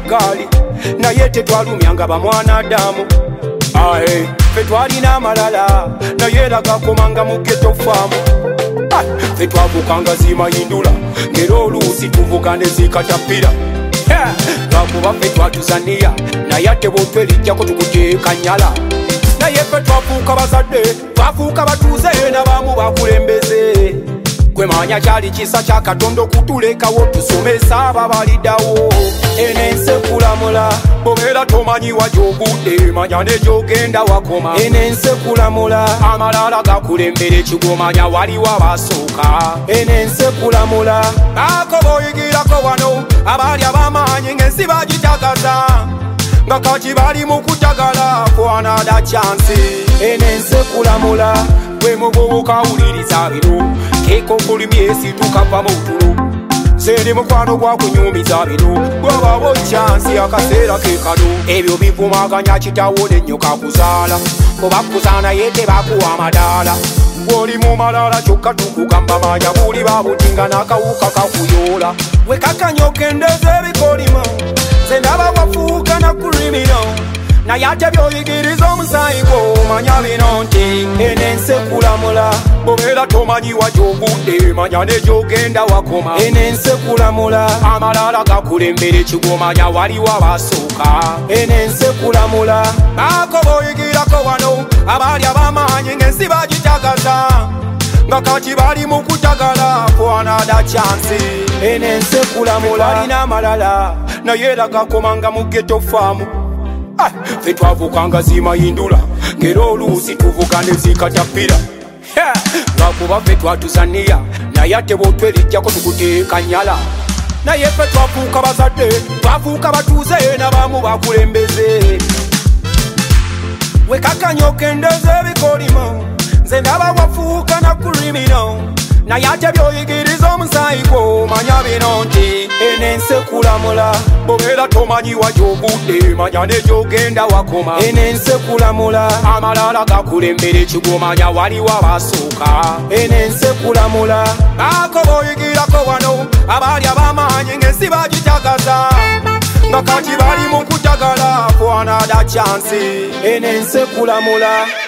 gaali naye tetwalumyanga bamwanadamu. Ae ffe twalina amalala naye lagakomanga mu ghetto farm. Ffe twavukanga zimayindula ngera oluusi tuvuga ne zikatapira. Lwakuba ffe twatuzaniya naye ate bwotwelijjako tukuteeka nyala. Naye ffe twafuuka bazadde twafuuka batuuze n'abamu bakulembeze. Gwe manya kyali kisa kya Katonda okutulekawo tusomesa ababaliddawo. Eno ensi ekulamula bw'obeera tomanyi wa gy'ogudde manya ne gy'ogenda wakoma. Eno ensi ekulamula amalala gakulembera ekigomanya waliwo abasooka. Eno ensi ekulamula ako b'oyigirako wano abaali ab'amaanyi ng'ensi bagitagaza nga kati bali mu kutagala for another chance. Eno ensi ekulamula gwe muvubuka wuliriza bino keeko okulumya esituka va mu tulo. Seri mukwano gwakunyumiza bino bw'obawo chansi akaseera ke kano. Ebyo bivumaganya kitawo n'ennyoka kuzaala kuba kuzaana ye tebakuwa amadaala. Gw'oli mu malala kyokka tukugamba manya buli babutinga n'akawuka kakuyoola. We kakanya okendeza ebikolimo nze ndaba wafuuka na kurimino naye ate by'oyigiriza omusaayi gwo manya bino nti eno ensi ekulamula bw'obeera tomanyi wa gy'ogudde manya ne gy'ogenda wakoma. Eno ensi ekulamula amalala gakulembera ekigomanya waliwo abasooka. Eno ensi ekulamula ako b'oyigirako wano abaali ab'amaanyi ng'ensi bagitagaza nga kati bali mu kutagala for another chance. Eno ensi ekulamula alina amalala naye lagakomanga mu ghetto farm. Ffe twavukanga zimayindula ngera oluusi tuvuga ne zikatapira. Lwakuba ffe twatuzaniya naye ate bw'otwelijjako tukuteeka nyala. Naye ffe twafuuka bazadde twafuuka batuuze n'abamu bakulembeze. We kakanya okendeza ebikolimo nze ndaba wafuuka na kurimino naye ate by'oyigiriza omusaayi gwo manya bino nti eno ensi ekulamula bw'obeera tomanyi wa gy'ogudde manya ne gy'ogenda wakoma. Eno ensi ekulamula amalala gakulembera ekigomanya waliwo abasooka. Eno ensi ekulamula ako b'oyigirako wano abaali ab'amaanyi ng'ensi bagitagaza nga kati bali mu kutagala for another chance. Eno ensi ekulamula